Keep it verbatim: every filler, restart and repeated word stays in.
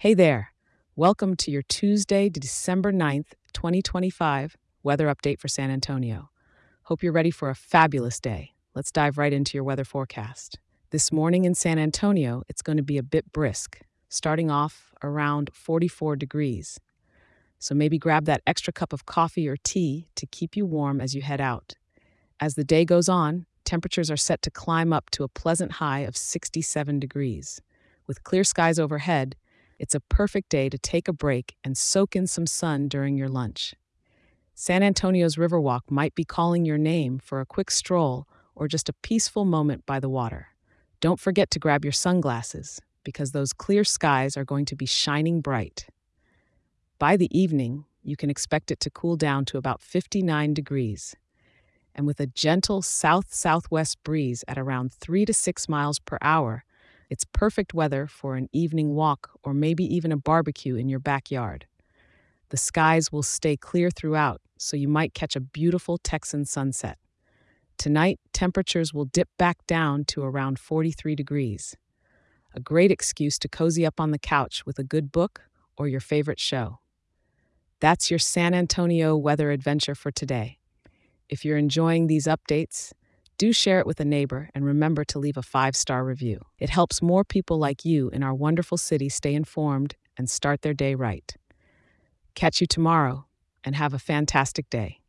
Hey there. Welcome to your Tuesday, December ninth, twenty twenty-five weather update for San Antonio. Hope you're ready for a fabulous day. Let's dive right into your weather forecast. This morning in San Antonio, it's going to be a bit brisk, starting off around forty-four degrees. So maybe grab that extra cup of coffee or tea to keep you warm as you head out. As the day goes on, temperatures are set to climb up to a pleasant high of sixty-seven degrees. With clear skies overhead, it's a perfect day to take a break and soak in some sun during your lunch. San Antonio's Riverwalk might be calling your name for a quick stroll or just a peaceful moment by the water. Don't forget to grab your sunglasses, because those clear skies are going to be shining bright. By the evening, you can expect it to cool down to about fifty-nine degrees. And with a gentle south-southwest breeze at around three to six miles per hour, it's perfect weather for an evening walk or maybe even a barbecue in your backyard. The skies will stay clear throughout, so you might catch a beautiful Texan sunset. Tonight, temperatures will dip back down to around forty-three degrees. A great excuse to cozy up on the couch with a good book or your favorite show. That's your San Antonio weather adventure for today. If you're enjoying these updates, do share it with a neighbor and remember to leave a five-star review. It helps more people like you in our wonderful city stay informed and start their day right. Catch you tomorrow, and have a fantastic day.